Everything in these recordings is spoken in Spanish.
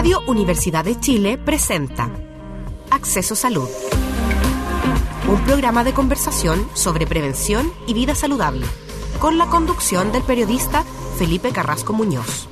Radio Universidad de Chile presenta Acceso Salud, un programa de conversación sobre prevención y vida saludable, con la conducción del periodista Felipe Carrasco Muñoz.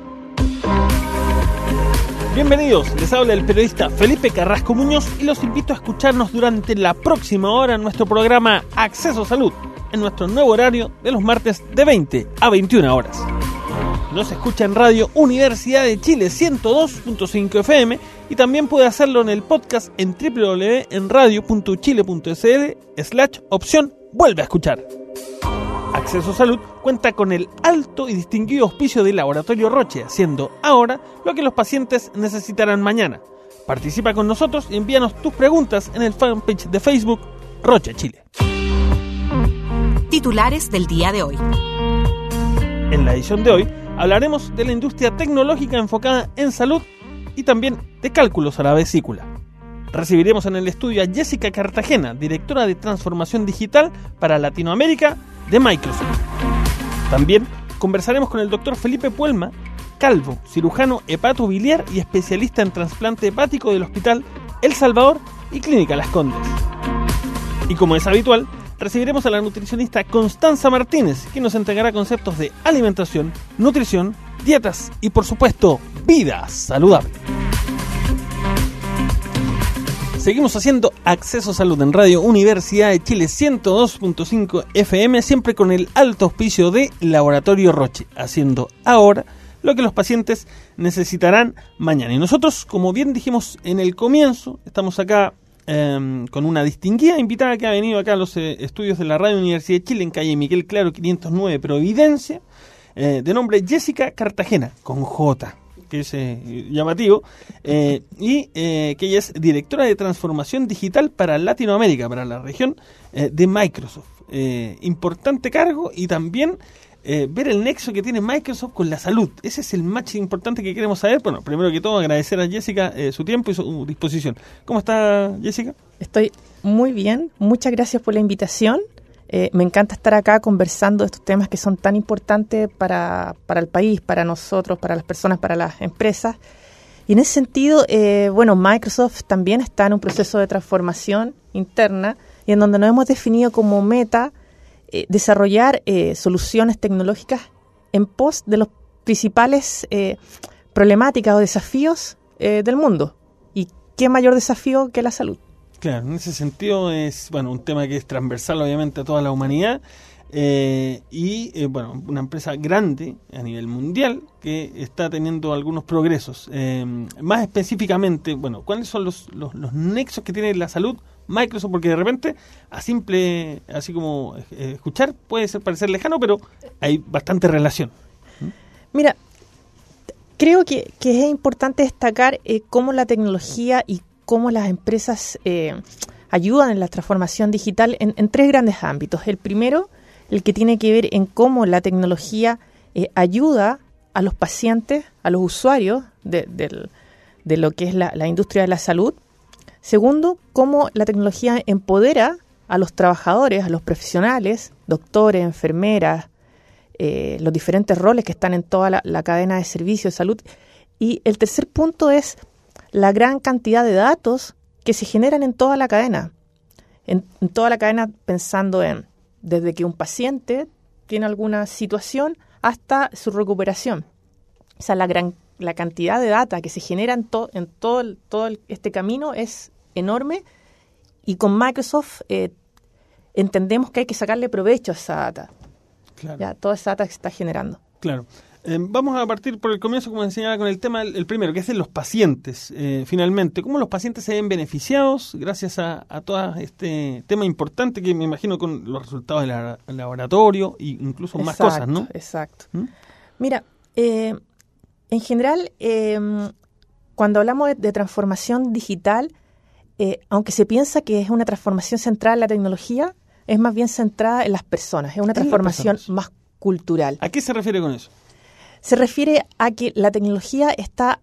Bienvenidos, les habla el periodista Felipe Carrasco Muñoz y los invito a escucharnos durante la próxima hora en nuestro programa Acceso Salud, en nuestro nuevo horario de los martes de 20 a 21 horas. Nos escucha en Radio Universidad de Chile 102.5 FM y también puede hacerlo en el podcast en www.enradio.chile.cl/opción Vuelve a escuchar. Acceso Salud cuenta con el alto y distinguido auspicio del Laboratorio Roche, haciendo ahora lo que los pacientes necesitarán mañana. Participa con nosotros y envíanos tus preguntas en el fanpage de Facebook Roche Chile. Titulares del día de hoy. En la edición de hoy hablaremos de la industria tecnológica enfocada en salud y también de cálculos a la vesícula. Recibiremos en el estudio a Jessica Cartagena, directora de transformación digital para Latinoamérica de Microsoft. También conversaremos con el doctor Felipe Puelma, calvo, cirujano hepatobiliar y especialista en trasplante hepático del Hospital El Salvador y Clínica Las Condes. Y como es habitual, recibiremos a la nutricionista Constanza Martínez, que nos entregará conceptos de alimentación, nutrición, dietas y, por supuesto, vida saludable. Seguimos haciendo Acceso Salud en Radio Universidad de Chile 102.5 FM, siempre con el alto auspicio de Laboratorio Roche, haciendo ahora lo que los pacientes necesitarán mañana. Y nosotros, como bien dijimos en el comienzo, estamos acá con una distinguida invitada que ha venido acá a los estudios de la Radio Universidad de Chile en calle Miguel Claro 509 Providencia, de nombre Jessica Cartagena, con J, que es llamativo, y que ella es directora de transformación digital para Latinoamérica, para la región de Microsoft. Importante cargo y también ver el nexo que tiene Microsoft con la salud. Ese es el match importante que queremos saber. Bueno, primero que todo agradecer a Jessica su tiempo y su disposición. ¿Cómo está, Jessica? Estoy muy bien, muchas gracias por la invitación. Me encanta estar acá conversando de estos temas que son tan importantes para el país, para nosotros, para las personas, para las empresas. Y en ese sentido, Microsoft también está en un proceso de transformación interna y en donde nos hemos definido como meta desarrollar soluciones tecnológicas en pos de los principales problemáticas o desafíos del mundo. ¿Y qué mayor desafío que la salud? Claro, en ese sentido es un tema que es transversal obviamente a toda la humanidad una empresa grande a nivel mundial que está teniendo algunos progresos. Más específicamente, ¿cuáles son los nexos que tiene la salud Microsoft? Porque de repente, así como escuchar, puede parecer lejano, pero hay bastante relación. Mira, creo que es importante destacar cómo la tecnología y cómo las empresas ayudan en la transformación digital en tres grandes ámbitos. El primero, el que tiene que ver en cómo la tecnología ayuda a los pacientes, a los usuarios de lo que es la industria de la salud. Segundo, cómo la tecnología empodera a los trabajadores, a los profesionales, doctores, enfermeras, los diferentes roles que están en toda la cadena de servicios de salud. Y el tercer punto es la gran cantidad de datos que se generan en toda la cadena. En toda la cadena pensando desde que un paciente tiene alguna situación hasta su recuperación. O sea, la cantidad de data que se genera en todo este camino es enorme y con Microsoft entendemos que hay que sacarle provecho a esa data. Claro. Ya, toda esa data que se está generando. Claro. Vamos a partir por el comienzo, como enseñaba, con el tema, el primero, que es de los pacientes. Finalmente, ¿cómo los pacientes se ven beneficiados gracias a todo este tema importante que me imagino con los resultados del laboratorio e incluso más cosas, ¿no? Exacto. Mira, en general, cuando hablamos de transformación digital, aunque se piensa que es una transformación centrada en la tecnología, es más bien centrada en las personas. Es una transformación más cultural. ¿A qué se refiere con eso? Se refiere a que la tecnología está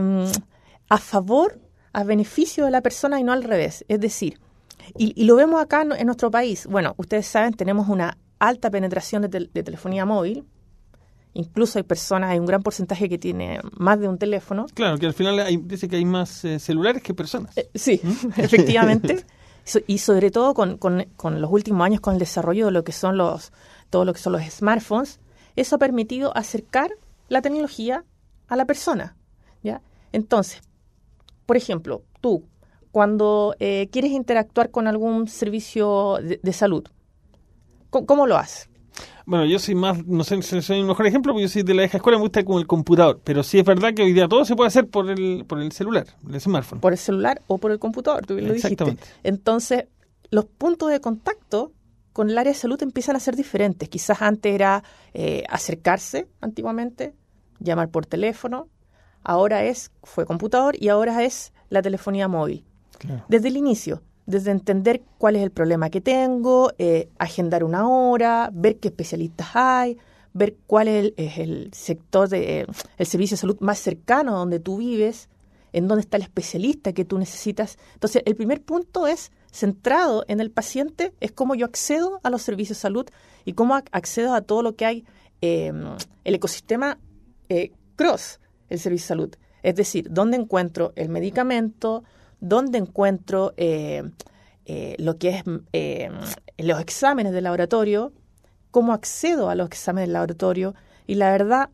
a favor, a beneficio de la persona y no al revés. Es decir, y lo vemos acá en nuestro país. Bueno, ustedes saben, tenemos una alta penetración de telefonía móvil Incluso hay un gran porcentaje que tiene más de un teléfono. Claro, que al final dice que hay más celulares que personas. Sí, efectivamente. Y sobre todo con los últimos años, con el desarrollo de todo lo que son los smartphones, eso ha permitido acercar la tecnología a la persona, ¿ya? Entonces, por ejemplo, tú, cuando quieres interactuar con algún servicio de salud, ¿cómo lo haces? Bueno, yo soy más, no sé si soy el mejor ejemplo, porque yo soy de la vieja escuela, me gusta con el computador, pero sí es verdad que hoy día todo se puede hacer por el celular, el smartphone. Por el celular o por el computador, tú bien lo dijiste. Entonces, los puntos de contacto con el área de salud empiezan a ser diferentes. Quizás antes era acercarse, antiguamente, llamar por teléfono, fue computador y ahora es la telefonía móvil. Claro. Desde el inicio, desde entender cuál es el problema que tengo, agendar una hora, ver qué especialistas hay, ver cuál es el sector el servicio de salud más cercano a donde tú vives, en dónde está el especialista que tú necesitas. Entonces, el primer punto es centrado en el paciente, es cómo yo accedo a los servicios de salud y cómo accedo a todo lo que hay, el ecosistema cross, el servicio de salud. Es decir, dónde encuentro el medicamento, dónde encuentro lo que es los exámenes de laboratorio, cómo accedo a los exámenes de laboratorio. Y la verdad,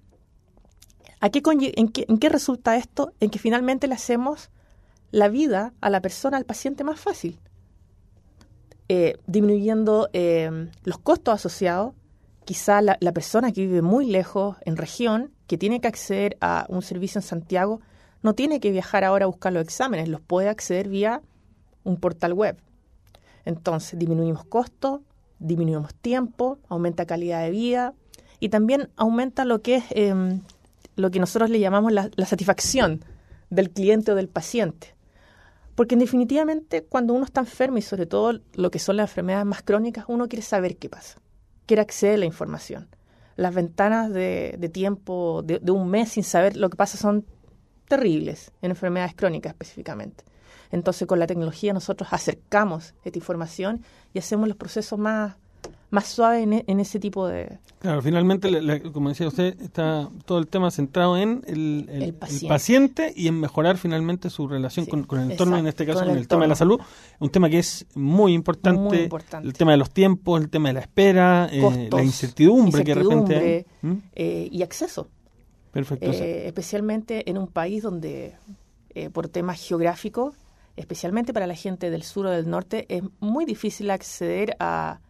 ¿en qué resulta esto? En que finalmente le hacemos la vida a la persona, al paciente, más fácil. Disminuyendo los costos asociados. Quizá la persona que vive muy lejos, en región, que tiene que acceder a un servicio en Santiago, no tiene que viajar ahora a buscar los exámenes, los puede acceder vía un portal web. Entonces, disminuimos costos, disminuimos tiempo, aumenta calidad de vida y también aumenta lo que es lo que nosotros le llamamos la satisfacción del cliente o del paciente. Porque definitivamente cuando uno está enfermo y sobre todo lo que son las enfermedades más crónicas, uno quiere saber qué pasa, quiere acceder a la información. Las ventanas de tiempo de un mes sin saber lo que pasa son terribles en enfermedades crónicas específicamente. Entonces, con la tecnología nosotros acercamos esta información y hacemos los procesos más suaves en ese tipo de... Claro, finalmente, como decía usted, está todo el tema centrado en el paciente y en mejorar finalmente su relación con el entorno, en este caso con el tema de la salud. Un tema que es muy importante. El tema de los tiempos, el tema de la espera, costos, la incertidumbre que de repente hay. Y acceso. Perfecto. Especialmente en un país donde, por temas geográficos, especialmente para la gente del sur o del norte, es muy difícil acceder a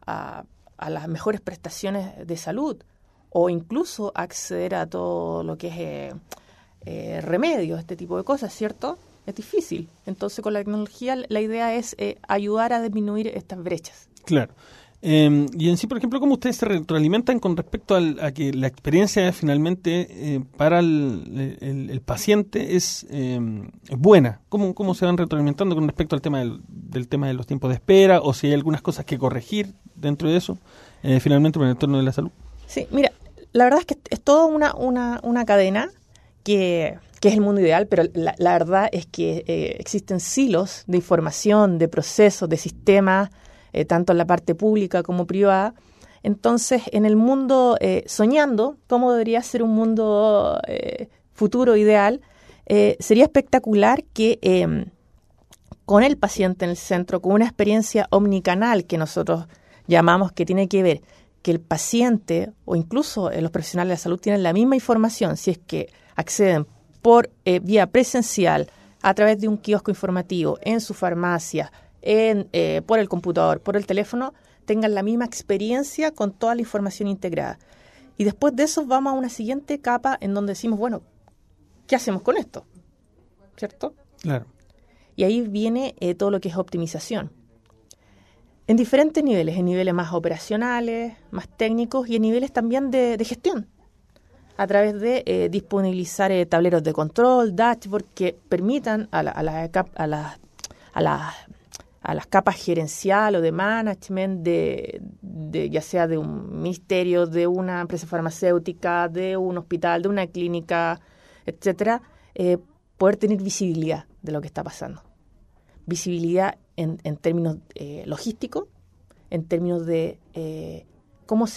las mejores prestaciones de salud o incluso acceder a todo lo que es remedios, este tipo de cosas, ¿cierto? Es difícil. Entonces, con la tecnología, la idea es ayudar a disminuir estas brechas. Claro. Y en sí, por ejemplo, ¿cómo ustedes se retroalimentan con respecto a que la experiencia finalmente para el paciente es buena? ¿Cómo se van retroalimentando con respecto al tema del tema de los tiempos de espera o si hay algunas cosas que corregir dentro de eso, finalmente por el entorno de la salud? Sí, mira, la verdad es que es toda una cadena que es el mundo ideal, pero la verdad es que existen silos de información, de procesos, de sistemas, tanto en la parte pública como privada. Entonces, en el mundo, soñando cómo debería ser un mundo futuro ideal, sería espectacular que con el paciente en el centro, con una experiencia omnicanal que nosotros llamamos, que tiene que ver que el paciente o incluso los profesionales de la salud tienen la misma información si es que acceden por vía presencial, a través de un kiosco informativo, en su farmacia, por el computador, por el teléfono, tengan la misma experiencia con toda la información integrada. Y después de eso vamos a una siguiente capa en donde decimos, bueno, ¿qué hacemos con esto? ¿Cierto? Claro. Y ahí viene todo lo que es optimización. En diferentes niveles, en niveles más operacionales, más técnicos y en niveles también de gestión. A través de disponibilizar tableros de control, dashboard, que permitan a las capas gerencial o de management de ya sea de un ministerio, de una empresa farmacéutica, de un hospital, de una clínica, etcétera, poder tener visibilidad de lo que está pasando. Visibilidad en términos logísticos, en términos de cómo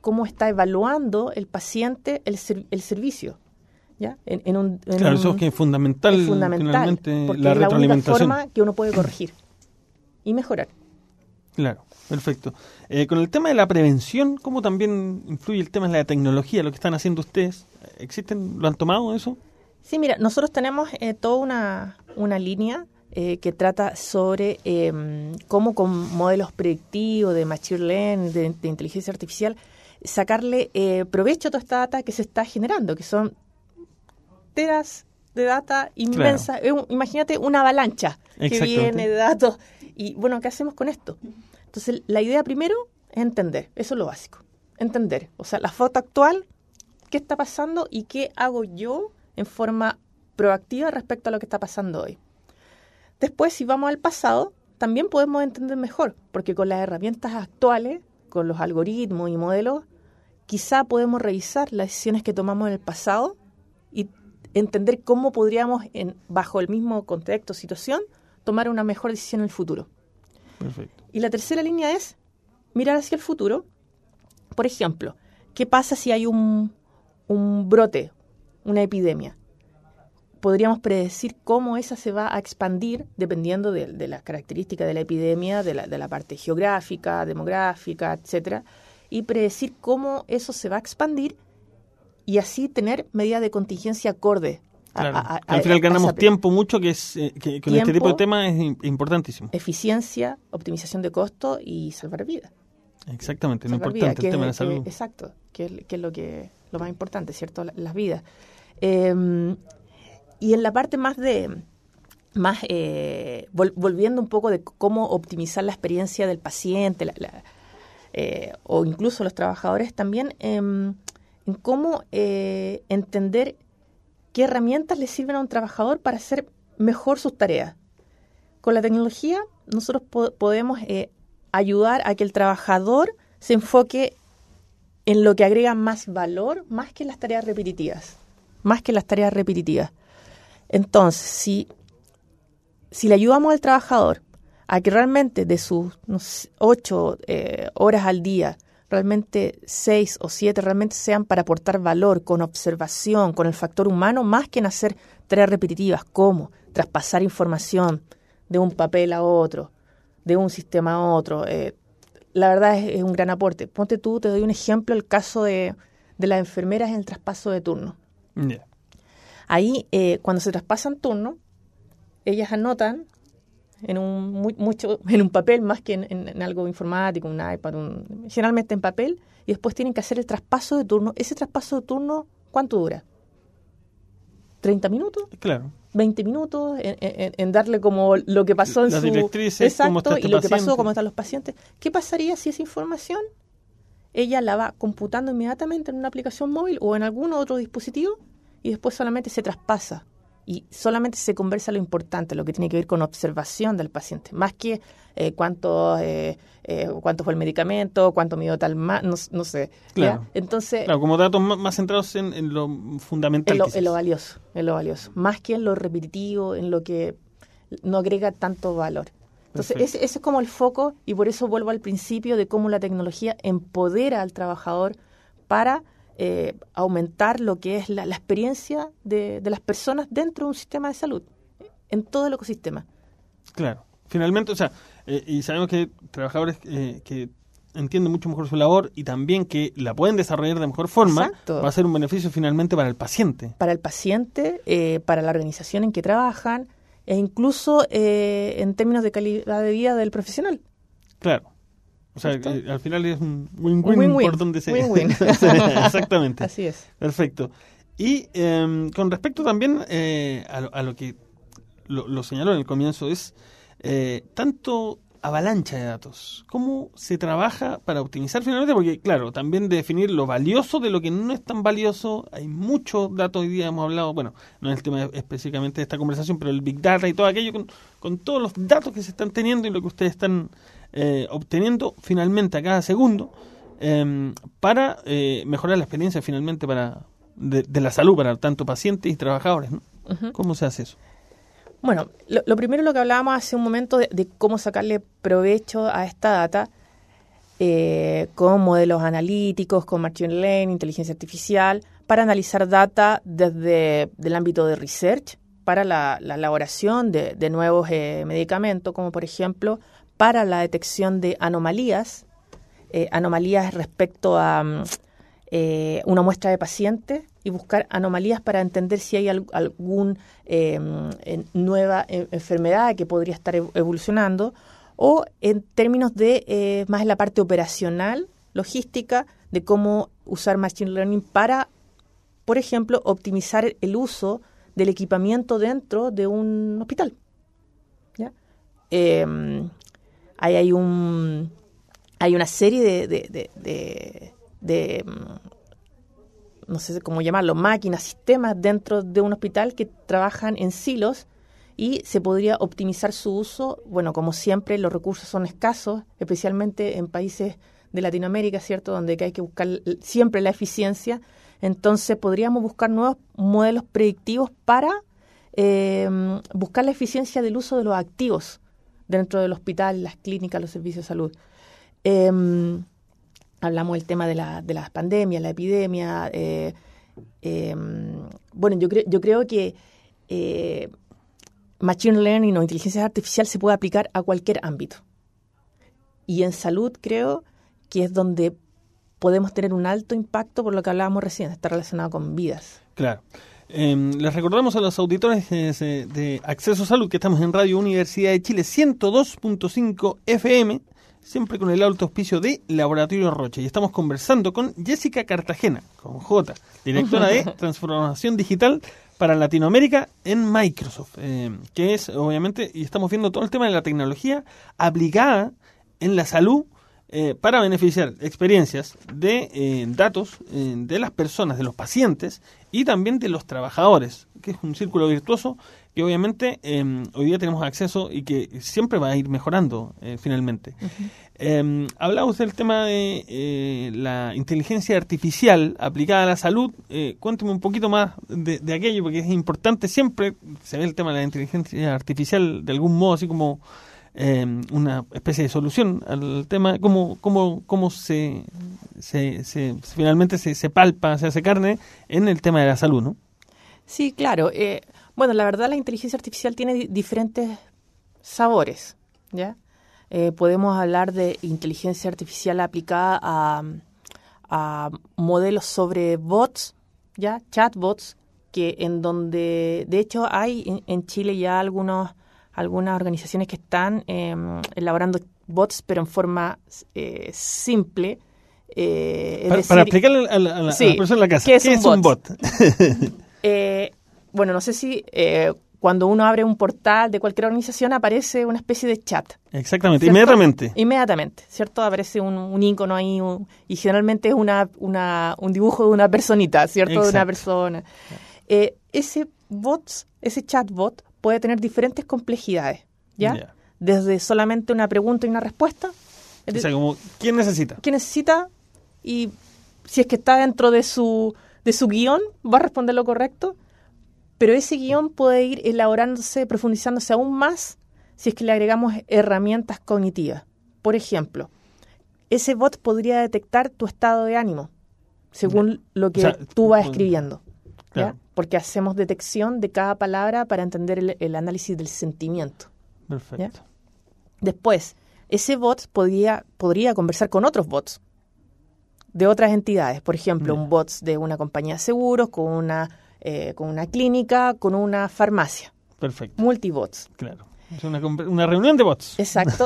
cómo está evaluando el paciente el servicio. ¿Ya? Claro, eso es que es fundamental, finalmente, porque la es la única retroalimentación. forma que uno puede corregir y mejorar. Claro, perfecto. Con el tema de la prevención, ¿cómo también influye el tema de la tecnología, lo que están haciendo ustedes? ¿Lo han tomado eso? Sí, mira, nosotros tenemos toda una línea que trata sobre cómo con modelos predictivos de machine learning, de inteligencia artificial, sacarle provecho a toda esta data que se está generando, que son teras de data inmensa. Claro. Imagínate una avalancha que viene de datos. Y bueno, ¿qué hacemos con esto? Entonces, la idea primero es entender. Eso es lo básico. Entender. O sea, la foto actual, qué está pasando y qué hago yo en forma proactiva respecto a lo que está pasando hoy. Después, si vamos al pasado, también podemos entender mejor, porque con las herramientas actuales, con los algoritmos y modelos, quizá podemos revisar las decisiones que tomamos en el pasado y entender cómo podríamos, bajo el mismo contexto, situación, tomar una mejor decisión en el futuro. Perfecto. Y la tercera línea es mirar hacia el futuro. Por ejemplo, ¿qué pasa si hay un brote, una epidemia? Podríamos predecir cómo esa se va a expandir dependiendo de las características de la epidemia, de la parte geográfica, demográfica, etcétera, y predecir cómo eso se va a expandir y así tener medidas de contingencia acorde. Claro. Al final ganamos tiempo mucho, que es que con este tipo de temas es importantísimo. Eficiencia, optimización de costos y salvar vidas. Exactamente, lo importante, el tema de la salud. Exacto, que es lo más importante, ¿cierto? Las vidas. Y en la parte volviendo un poco de cómo optimizar la experiencia del paciente o incluso los trabajadores también, en cómo entender qué herramientas le sirven a un trabajador para hacer mejor sus tareas. Con la tecnología nosotros podemos ayudar a que el trabajador se enfoque en lo que agrega más valor, más que en las tareas repetitivas. Entonces, si le ayudamos al trabajador a que realmente de sus 8 horas al día, realmente 6 o 7 realmente sean para aportar valor, con observación, con el factor humano, más que en hacer tareas repetitivas, como traspasar información de un papel a otro, de un sistema a otro. La verdad es un gran aporte. Ponte tú, te doy un ejemplo, el caso de las enfermeras en el traspaso de turno. Yeah. Ahí, cuando se traspasan turno, ellas anotan en un papel más que en algo informático, un iPad, generalmente en papel, y después tienen que hacer el traspaso de turno. Ese traspaso de turno, ¿cuánto dura? ¿30 minutos? Claro. 20 minutos en darle como lo que pasó en las su... directrices, exacto, cómo está este y lo que paciente. pasó, cómo están los pacientes. ¿Qué pasaría si esa información ella la va computando inmediatamente en una aplicación móvil o en algún otro dispositivo y después solamente se traspasa y solamente se conversa lo importante, lo que tiene que ver con observación del paciente, más que cuánto fue el medicamento, cuánto midió tal no sé. Claro. ¿Ya? Entonces, claro, como datos más centrados en lo fundamental. En lo valioso, más que en lo repetitivo, en lo que no agrega tanto valor. Entonces, ese es como el foco, y por eso vuelvo al principio de cómo la tecnología empodera al trabajador para aumentar lo que es la experiencia de las personas dentro de un sistema de salud, en todo el ecosistema. Claro. Finalmente, o sea, y sabemos que trabajadores que entienden mucho mejor su labor y también que la pueden desarrollar de mejor forma, exacto, va a ser un beneficio finalmente para el paciente. Para el paciente, para la organización en que trabajan, e incluso en términos de calidad de vida del profesional. Claro. O sea, al final es un win-win por donde se... Win-win. Exactamente. Así es. Perfecto. Y con respecto también a lo que lo señaló en el comienzo, es tanto avalancha de datos. ¿Cómo se trabaja para optimizar finalmente? Porque, claro, también de definir lo valioso de lo que no es tan valioso. Hay muchos datos hoy día, hemos hablado, bueno, no es el tema específicamente de esta conversación, pero el Big Data y todo aquello, con todos los datos que se están teniendo y lo que ustedes están obteniendo finalmente a cada segundo para mejorar la experiencia finalmente de la salud para tanto pacientes y trabajadores, ¿no? Uh-huh. ¿Cómo se hace eso? Bueno, lo primero, lo que hablábamos hace un momento de cómo sacarle provecho a esta data, con modelos analíticos, con machine learning, inteligencia artificial, para analizar data desde el ámbito de research, para la elaboración de nuevos medicamentos, como por ejemplo para la detección de anomalías respecto a una muestra de pacientes y buscar anomalías para entender si hay alguna nueva enfermedad que podría estar evolucionando, o en términos de más en la parte operacional, logística, de cómo usar Machine Learning para, por ejemplo, optimizar el uso del equipamiento dentro de un hospital. ¿Ya? Hay una serie de no sé cómo llamarlo, máquinas, sistemas dentro de un hospital que trabajan en silos y se podría optimizar su uso. Bueno, como siempre, los recursos son escasos, especialmente en países de Latinoamérica, ¿cierto?, donde hay que buscar siempre la eficiencia. Entonces, podríamos buscar nuevos modelos predictivos para buscar la eficiencia del uso de los activos dentro del hospital, las clínicas, los servicios de salud. Hablamos del tema de las pandemias, la epidemia. Bueno, yo creo que Machine Learning o inteligencia artificial se puede aplicar a cualquier ámbito. Y en salud creo que es donde podemos tener un alto impacto, por lo que hablábamos recién, está relacionado con vidas. Claro. Les recordamos a los auditores de Acceso Salud que estamos en Radio Universidad de Chile 102.5 FM, siempre con el alto auspicio de Laboratorio Roche. Y estamos conversando con Jessica Cartagena, con J, directora de Transformación Digital para Latinoamérica en Microsoft, que es, obviamente, y estamos viendo todo el tema de la tecnología aplicada en la salud para beneficiar experiencias de datos de las personas, de los pacientes y también de los trabajadores, que es un círculo virtuoso que obviamente hoy día tenemos acceso y que siempre va a ir mejorando finalmente. Hablamos del tema de la inteligencia artificial aplicada a la salud. Cuénteme un poquito más de aquello, porque es importante. Siempre se ve el tema de la inteligencia artificial de algún modo, así como una especie de solución al tema, cómo se finalmente se palpa, se hace carne en el tema de la salud, ¿no? Sí, claro. Bueno, la verdad la inteligencia artificial tiene diferentes sabores, ¿ya? Podemos hablar de inteligencia artificial aplicada a modelos sobre bots, ¿ya? Chatbots, que en donde, de hecho, hay en Chile ya algunas organizaciones que están elaborando bots, pero en forma simple. Para explicarle a la persona en la casa, ¿qué es un bot? Bueno, no sé si cuando uno abre un portal de cualquier organización aparece una especie de chat. Exactamente, ¿cierto? Inmediatamente, ¿cierto? Aparece un ícono ahí y generalmente es un dibujo de una personita, ¿cierto? Exacto. De una persona. Ese chatbot puede tener diferentes complejidades, ¿ya? Yeah. Desde solamente una pregunta y una respuesta. O sea, como, ¿quién necesita? ¿Quién necesita? Y si es que está dentro de su guión, va a responder lo correcto. Pero ese guión puede ir elaborándose, profundizándose aún más si es que le agregamos herramientas cognitivas. Por ejemplo, ese bot podría detectar tu estado de ánimo según lo que tú vas escribiendo. Claro. ¿Ya? Porque hacemos detección de cada palabra para entender el análisis del sentimiento. Perfecto. ¿Ya? Después, ese bot podría conversar con otros bots de otras entidades. Por ejemplo, un bot de una compañía de seguros, con una clínica, con una farmacia. Perfecto. Multibots. Claro. Es una reunión de bots. Exacto.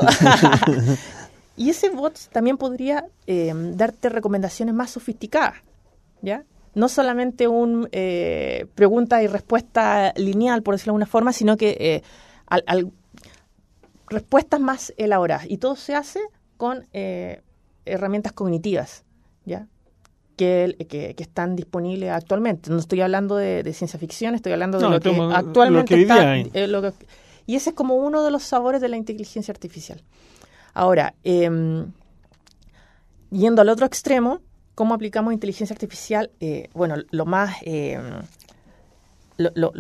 Y ese bot también podría darte recomendaciones más sofisticadas, ¿ya? No solamente un pregunta y respuesta lineal, por decirlo de alguna forma, sino que respuestas más elaboradas. Y todo se hace con herramientas cognitivas, ¿ya? Que están disponibles actualmente. No estoy hablando de ciencia ficción, estoy hablando de lo que actualmente está. Y ese es como uno de los sabores de la inteligencia artificial. Ahora, yendo al otro extremo, ¿cómo aplicamos inteligencia artificial? Bueno, lo más de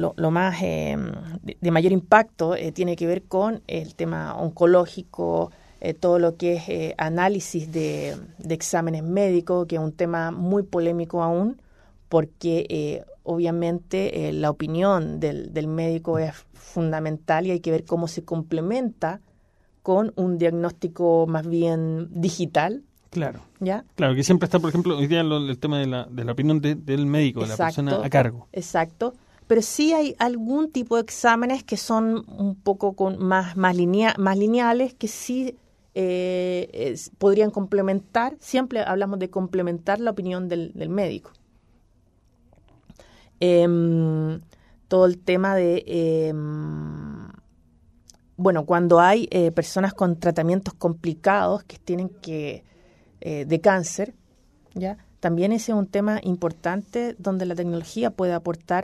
mayor impacto tiene que ver con el tema oncológico, todo lo que es análisis de exámenes médicos, que es un tema muy polémico aún, porque obviamente la opinión del médico es fundamental y hay que ver cómo se complementa con un diagnóstico más bien digital. Claro. ¿Ya? Claro, que siempre está, por ejemplo, hoy día el tema de la opinión del médico, de la persona a cargo. Exacto. Pero sí hay algún tipo de exámenes que son un poco más lineales, que sí podrían complementar, siempre hablamos de complementar la opinión del médico. Todo el tema de, cuando hay personas con tratamientos complicados que tienen que, de cáncer, ¿ya? También ese es un tema importante donde la tecnología puede aportar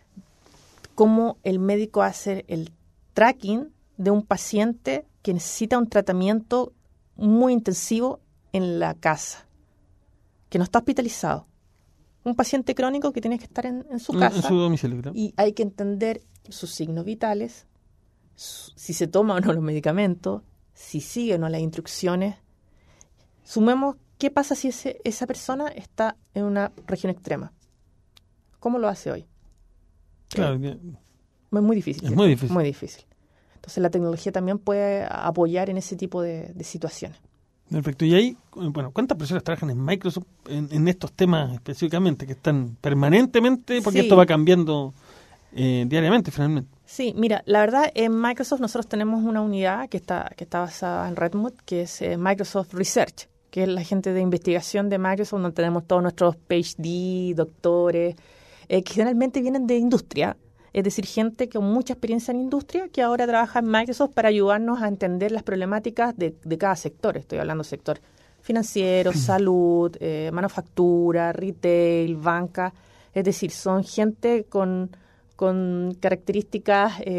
cómo el médico hace el tracking de un paciente que necesita un tratamiento muy intensivo en la casa, que no está hospitalizado. Un paciente crónico que tiene que estar en su casa. En su domicilio, claro. Y hay que entender sus signos vitales, si se toma o no los medicamentos, si sigue o no las instrucciones. Sumemos qué pasa si esa persona está en una región extrema. ¿Cómo lo hace hoy? Claro. Es muy difícil. Es muy difícil. Muy difícil. Entonces la tecnología también puede apoyar en ese tipo de situaciones. Perfecto. Y ahí, ¿cuántas personas trabajan en Microsoft en estos temas específicamente, que están permanentemente, porque esto va cambiando diariamente finalmente? Sí, mira, la verdad en Microsoft nosotros tenemos una unidad que está basada en Redmond, que es Microsoft Research, que es la gente de investigación de Microsoft, donde tenemos todos nuestros PhD, doctores, que generalmente vienen de industria, es decir, gente con mucha experiencia en industria que ahora trabaja en Microsoft para ayudarnos a entender las problemáticas de cada sector. Estoy hablando del sector financiero, salud, manufactura, retail, banca. Es decir, son gente con características,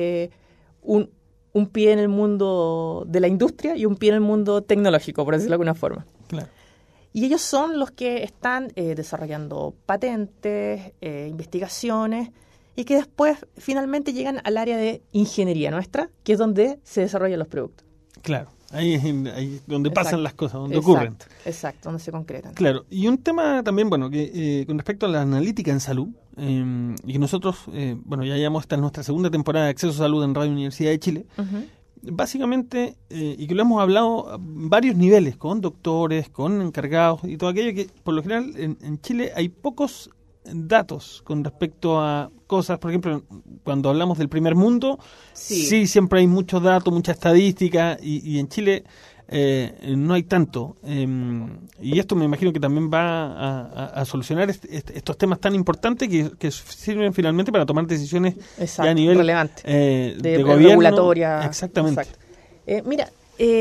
un pie en el mundo de la industria y un pie en el mundo tecnológico, por decirlo de alguna forma. Claro. Y ellos son los que están desarrollando patentes, investigaciones, y que después finalmente llegan al área de ingeniería nuestra, que es donde se desarrollan los productos. Claro, ahí es donde pasan las cosas, donde ocurren. Exacto, donde se concretan. Claro, y un tema también, que con respecto a la analítica en salud, y que nosotros, ya llevamos esta nuestra segunda temporada de Acceso a Salud en Radio Universidad de Chile, básicamente, y que lo hemos hablado a varios niveles, con doctores, con encargados y todo aquello, que por lo general en Chile hay pocos datos con respecto a cosas, por ejemplo, cuando hablamos del primer mundo, sí siempre hay muchos datos, mucha estadística, y en Chile no hay tanto. Y esto me imagino que también va a solucionar estos temas tan importantes que sirven finalmente para tomar decisiones ya a nivel relevante, de gobierno. Regulatoria. Exactamente. Mira,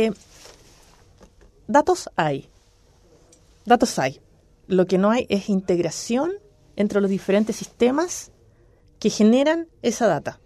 datos hay. Lo que no hay es integración entre los diferentes sistemas que generan esa data.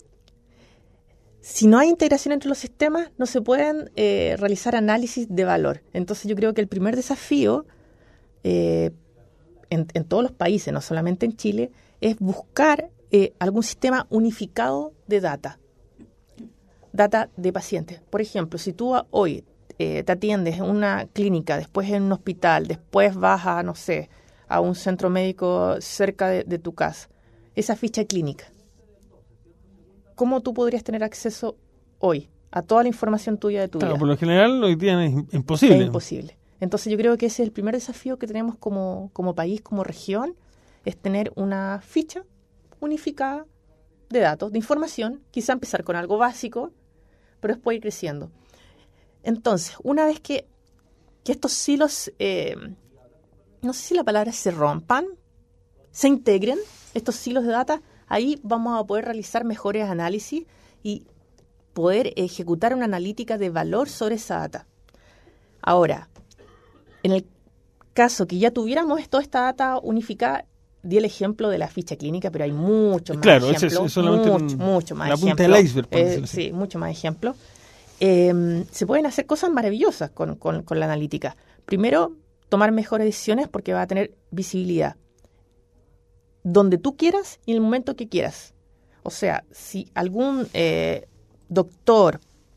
Si no hay integración entre los sistemas, no se pueden realizar análisis de valor. Entonces yo creo que el primer desafío en todos los países, no solamente en Chile, es buscar algún sistema unificado de data de pacientes. Por ejemplo, si tú hoy te atiendes en una clínica, después en un hospital, después vas a un centro médico cerca de tu casa, esa ficha clínica, ¿cómo tú podrías tener acceso hoy a toda la información tuya de tu vida? Por lo general hoy día es imposible. Es imposible. Entonces yo creo que ese es el primer desafío que tenemos como país, como región, es tener una ficha unificada de datos, de información, quizá empezar con algo básico, pero después ir creciendo. Entonces, una vez que estos silos, no sé si la palabra se rompan, se integren, estos silos de data, ahí vamos a poder realizar mejores análisis y poder ejecutar una analítica de valor sobre esa data. Ahora, en el caso que ya tuviéramos toda esta data unificada, di el ejemplo de la ficha clínica, pero hay muchos más ejemplos. Claro, es solamente mucho más la punta del iceberg, por decirlo así. Sí, mucho más ejemplos. Se pueden hacer cosas maravillosas con la analítica. Primero, tomar mejores decisiones porque va a tener visibilidad donde tú quieras y en el momento que quieras. O sea, si algún doctor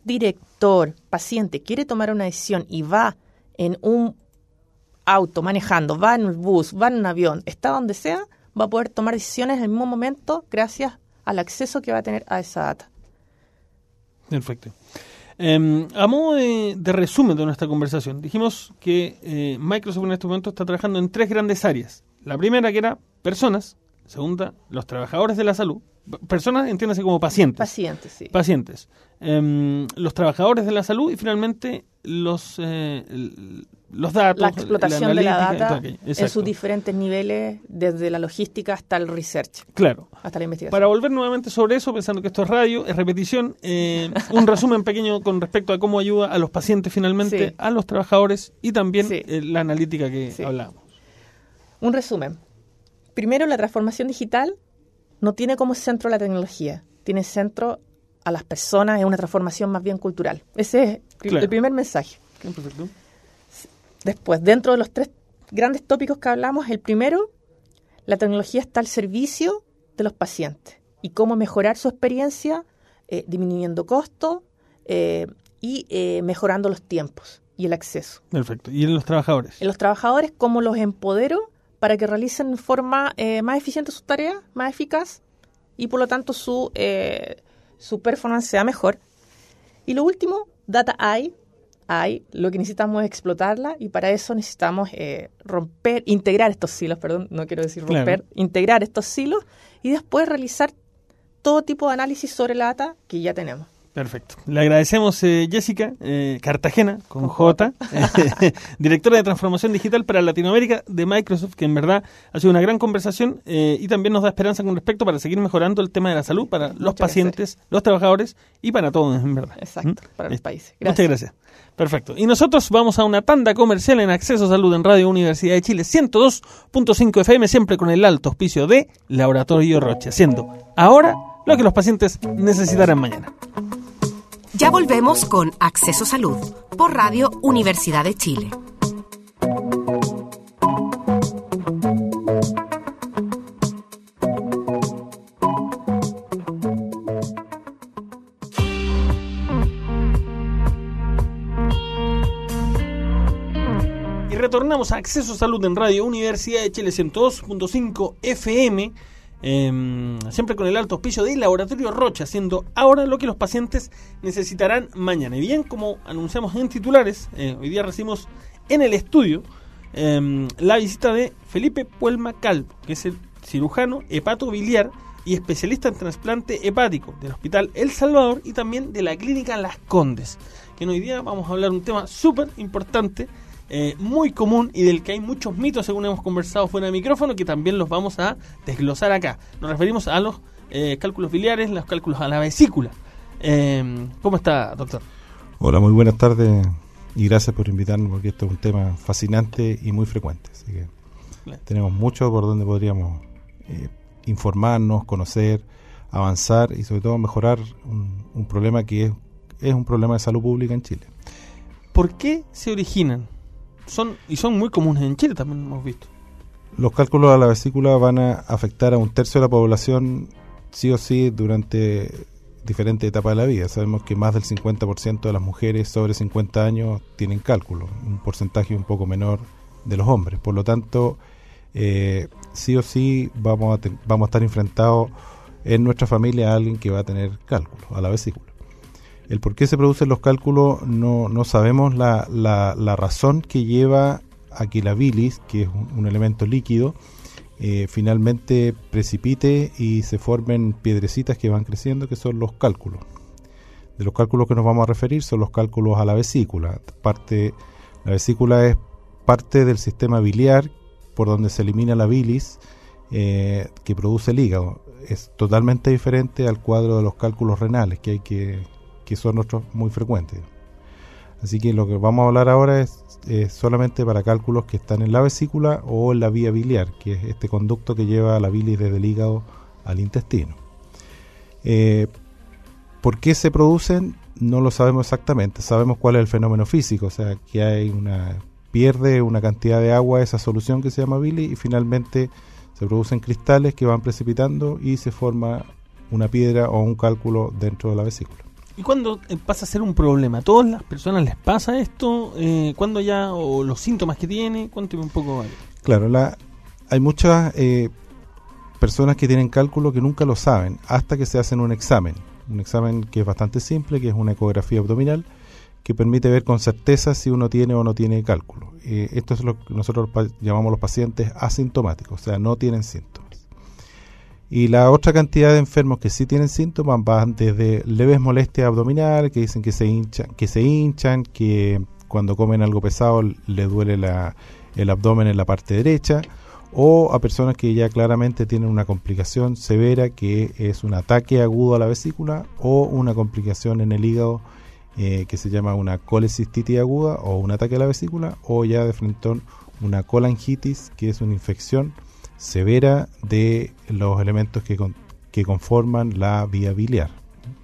director, paciente, quiere tomar una decisión y va en un auto manejando, va en un bus, va en un avión, está donde sea, va a poder tomar decisiones en el mismo momento gracias al acceso que va a tener a esa data. Perfecto. A modo de resumen de nuestra conversación, dijimos que Microsoft en este momento está trabajando en 3 grandes áreas. La primera, que era personas; segunda, los trabajadores de la salud. Personas, entiéndase como pacientes. Pacientes, sí. Pacientes. Los trabajadores de la salud y finalmente los datos. La explotación de la data en sus diferentes niveles, desde la logística hasta el research. Claro. Hasta la investigación. Para volver nuevamente sobre eso, pensando que esto es radio, es repetición, un resumen pequeño con respecto a cómo ayuda a los pacientes finalmente, sí, a los trabajadores y también sí, la analítica que sí, hablábamos. Un resumen. Primero, la transformación digital no tiene como centro la tecnología, tiene centro a las personas, es una transformación más bien cultural. Ese es el primer mensaje. Perfecto. Después, dentro de los 3 grandes tópicos que hablamos, el primero, la tecnología está al servicio de los pacientes y cómo mejorar su experiencia, disminuyendo costos y mejorando los tiempos y el acceso. Perfecto. ¿Y en los trabajadores? En los trabajadores, cómo los empodero para que realicen en forma más eficiente sus tareas, más eficaz, y por lo tanto su performance sea mejor. Y lo último, data hay, lo que necesitamos es explotarla, y para eso necesitamos integrar estos silos, no quiero decir romper, claro, integrar estos silos, y después realizar todo tipo de análisis sobre la data que ya tenemos. Perfecto. Le agradecemos Jessica Cartagena, con J, directora de Transformación Digital para Latinoamérica de Microsoft, que en verdad ha sido una gran conversación y también nos da esperanza con respecto para seguir mejorando el tema de la salud para los pacientes, los trabajadores y para todos, en verdad. Exacto, para los países. Gracias. Muchas gracias. Perfecto. Y nosotros vamos a una tanda comercial en Acceso Salud en Radio Universidad de Chile 102.5 FM, siempre con el alto auspicio de Laboratorio Roche, haciendo ahora lo que los pacientes necesitarán mañana. Ya volvemos con Acceso Salud por Radio Universidad de Chile. Y retornamos a Acceso Salud en Radio Universidad de Chile 102.5 FM. Siempre con el alto auspicio del Laboratorio Roche, haciendo ahora lo que los pacientes necesitarán mañana. Y bien, como anunciamos en titulares, hoy día recibimos en el estudio la visita de Felipe Puelma Calvo, que es el cirujano hepatobiliar y especialista en trasplante hepático del Hospital El Salvador y también de la Clínica Las Condes, que hoy día vamos a hablar de un tema súper importante, muy común y del que hay muchos mitos, según hemos conversado fuera de micrófono, que también los vamos a desglosar acá. Nos referimos a los cálculos biliares, los cálculos a la vesícula. ¿Cómo está, doctor? Hola, muy buenas tardes y gracias por invitarnos, porque esto es un tema fascinante y muy frecuente. Así que tenemos mucho por donde podríamos informarnos, conocer, avanzar y sobre todo mejorar un problema que es un problema de salud pública en Chile. ¿Por qué se originan? Son muy comunes en Chile, también hemos visto. Los cálculos a la vesícula van a afectar a 1/3 de la población sí o sí durante diferentes etapas de la vida. Sabemos que más del 50% de las mujeres sobre 50 años tienen cálculos, un porcentaje un poco menor de los hombres. Por lo tanto, sí o sí vamos a estar enfrentados en nuestra familia a alguien que va a tener cálculos a la vesícula. El por qué se producen los cálculos no sabemos la razón que lleva a que la bilis, que es un elemento líquido, finalmente precipite y se formen piedrecitas que van creciendo, que son los cálculos. De los cálculos que nos vamos a referir son los cálculos a la vesícula. La vesícula es parte del sistema biliar por donde se elimina la bilis que produce el hígado. Es totalmente diferente al cuadro de los cálculos renales que son otros muy frecuentes. Así que lo que vamos a hablar ahora es solamente para cálculos que están en la vesícula o en la vía biliar, que es este conducto que lleva la bilis desde el hígado al intestino. ¿Por qué se producen? No lo sabemos exactamente. Sabemos cuál es el fenómeno físico, o sea, que pierde una cantidad de agua esa solución que se llama bilis y finalmente se producen cristales que van precipitando y se forma una piedra o un cálculo dentro de la vesícula. ¿Y cuándo pasa a ser un problema? ¿A todas las personas les pasa esto? ¿Cuándo ya, o los síntomas que tiene? Cuénteme un poco. Claro, hay muchas personas que tienen cálculo que nunca lo saben hasta que se hacen un examen que es bastante simple, que es una ecografía abdominal, que permite ver con certeza si uno tiene o no tiene cálculo. Esto es lo que nosotros llamamos los pacientes asintomáticos, o sea, no tienen síntomas. Y la otra cantidad de enfermos que sí tienen síntomas van desde leves molestias abdominales, que dicen que se hinchan, que cuando comen algo pesado le duele el abdomen en la parte derecha, o a personas que ya claramente tienen una complicación severa, que es un ataque agudo a la vesícula o una complicación en el hígado, que se llama una colecistitis aguda o un ataque a la vesícula, o ya de frente una colangitis, que es una infección severa de los elementos que conforman la vía biliar.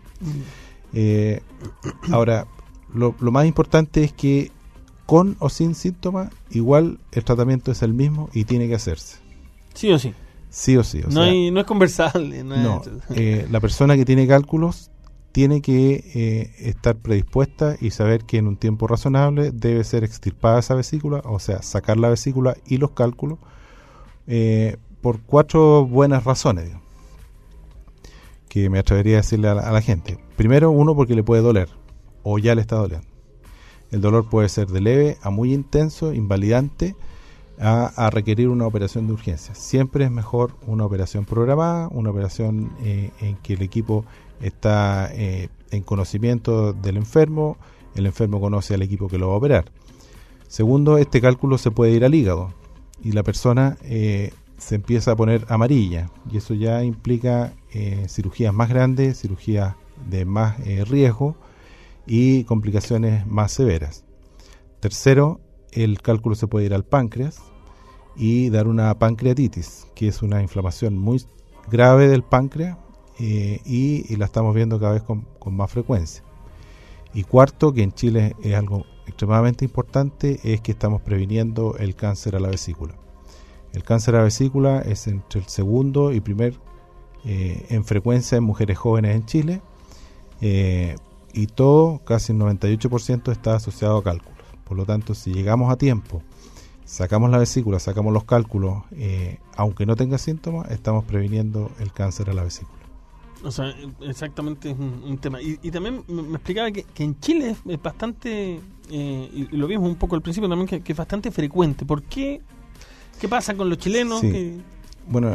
Ahora, lo más importante es que con o sin síntomas, igual el tratamiento es el mismo y tiene que hacerse. Sí o sí. Sí o sí. No es conversable. La persona que tiene cálculos tiene que estar predispuesta y saber que en un tiempo razonable debe ser extirpada esa vesícula, o sea, sacar la vesícula y los cálculos, por 4 buenas razones, digamos, que me atrevería a decirle a la gente. Primero, uno, porque le puede doler, o ya le está doliendo. El dolor puede ser de leve a muy intenso, invalidante, a requerir una operación de urgencia. Siempre es mejor una operación programada, una operación en que el equipo está en conocimiento del enfermo, el enfermo conoce al equipo que lo va a operar. Segundo, este cálculo se puede ir al hígado y la persona se empieza a poner amarilla, y eso ya implica cirugías más grandes, cirugías de más riesgo y complicaciones más severas. Tercero, el cálculo se puede ir al páncreas y dar una pancreatitis, que es una inflamación muy grave del páncreas, y la estamos viendo cada vez con más frecuencia. Y cuarto, que en Chile es algo extremadamente importante, es que estamos previniendo el cáncer a la vesícula. El cáncer a la vesícula es entre el segundo y primer en frecuencia en mujeres jóvenes en Chile, y todo, casi el 98%, está asociado a cálculos. Por lo tanto, si llegamos a tiempo, sacamos la vesícula, sacamos los cálculos, aunque no tenga síntomas, estamos previniendo el cáncer a la vesícula. O sea, exactamente es un tema. Y también me explicaba que en Chile es bastante, y lo vimos un poco al principio también, que es bastante frecuente. ¿Por qué? ¿Qué pasa con los chilenos? Sí. Bueno,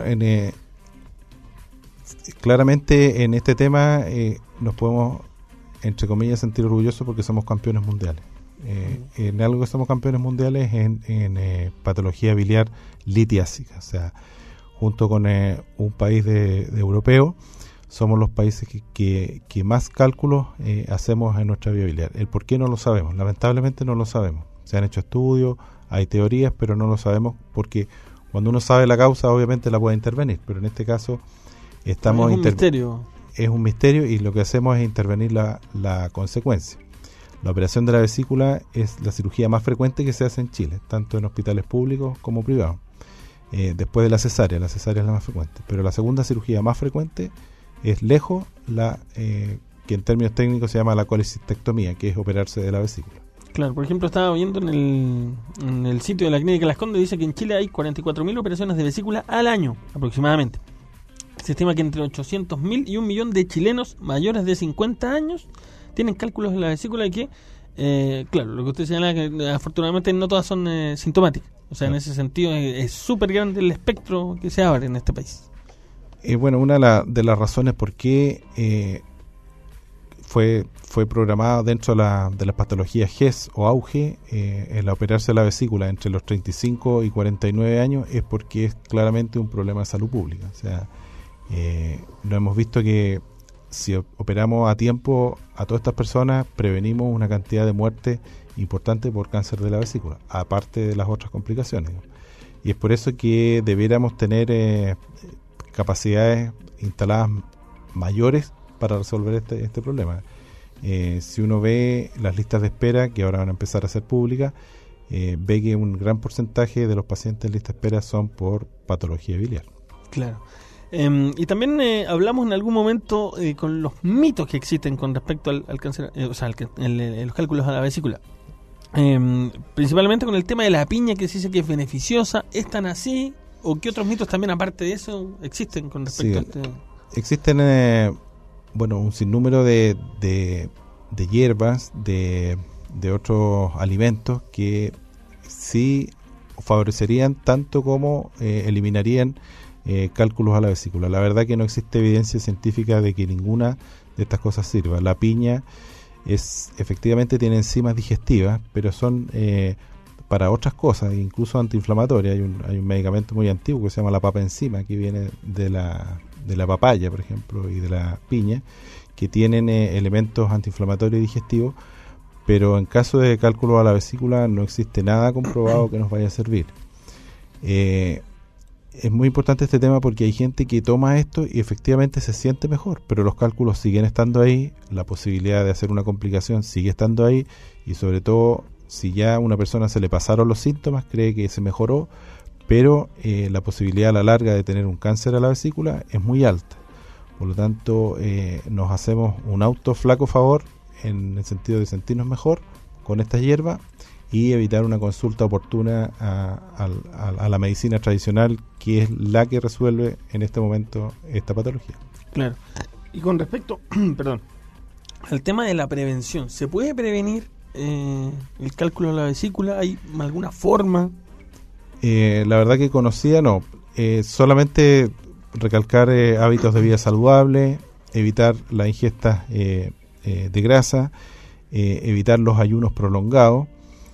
claramente en este tema nos podemos, entre comillas, sentir orgullosos porque somos campeones mundiales. En algo que somos campeones mundiales en patología biliar litiásica. O sea, junto con un país de europeo, somos los países que más cálculos hacemos en nuestra vía biliar. El por qué no lo sabemos, lamentablemente no lo sabemos. Se han hecho estudios, hay teorías, pero no lo sabemos, porque cuando uno sabe la causa, obviamente la puede intervenir, pero en este caso estamos es un misterio. Es un misterio, y lo que hacemos es intervenir la consecuencia. La operación de la vesícula es la cirugía más frecuente que se hace en Chile, tanto en hospitales públicos como privados. Después de la cesárea es la más frecuente, pero la segunda cirugía más frecuente es lejos que en términos técnicos se llama la colecistectomía, que es operarse de la vesícula. Claro, por ejemplo, estaba viendo en el sitio de la Clínica Las Condes, dice que en Chile hay 44.000 operaciones de vesícula al año, aproximadamente. Se estima que entre 800.000 y 1 millón de chilenos mayores de 50 años tienen cálculos en la vesícula, y que, claro, lo que usted señala, que afortunadamente no todas son sintomáticas. O sea, en ese sentido es súper grande el espectro que se abre en este país. Bueno, una de las razones por qué fue programada dentro de las patologías GES o auge el operarse la vesícula entre los 35 y 49 años es porque es claramente un problema de salud pública. O sea, no hemos visto que si operamos a tiempo a todas estas personas, prevenimos una cantidad de muertes importante por cáncer de la vesícula, aparte de las otras complicaciones. Y es por eso que debiéramos tener capacidades instaladas mayores para resolver este problema. Si uno ve las listas de espera, que ahora van a empezar a ser públicas, ve que un gran porcentaje de los pacientes en lista de espera son por patología biliar. Claro. Y también hablamos en algún momento con los mitos que existen con respecto al cáncer, o sea, los cálculos a la vesícula. Principalmente con el tema de la piña, que se dice que es beneficiosa. ¿Es tan así? ¿O qué otros mitos también, aparte de eso, existen con respecto a este? Existen, un sinnúmero de hierbas, de otros alimentos que sí favorecerían tanto como eliminarían cálculos a la vesícula. La verdad que no existe evidencia científica de que ninguna de estas cosas sirva. La piña efectivamente tiene enzimas digestivas, pero son para otras cosas, incluso antiinflamatorias. Hay un medicamento muy antiguo que se llama la papaenzima, que viene de la papaya, por ejemplo, y de la piña, que tienen elementos antiinflamatorios y digestivos, pero en caso de cálculos a la vesícula no existe nada comprobado que nos vaya a servir. Es muy importante este tema porque hay gente que toma esto y efectivamente se siente mejor, pero los cálculos siguen estando ahí, la posibilidad de hacer una complicación sigue estando ahí, y sobre todo si ya a una persona se le pasaron los síntomas, cree que se mejoró, pero la posibilidad a la larga de tener un cáncer a la vesícula es muy alta. Por lo tanto, nos hacemos un flaco favor en el sentido de sentirnos mejor con esta hierba y evitar una consulta oportuna a la medicina tradicional, que es la que resuelve en este momento esta patología. Claro. Y con respecto, al tema de la prevención, ¿se puede prevenir el cálculo de la vesícula? ¿Hay alguna forma? La verdad que conocida no. Solamente recalcar hábitos de vida saludable, evitar la ingesta de grasa, evitar los ayunos prolongados,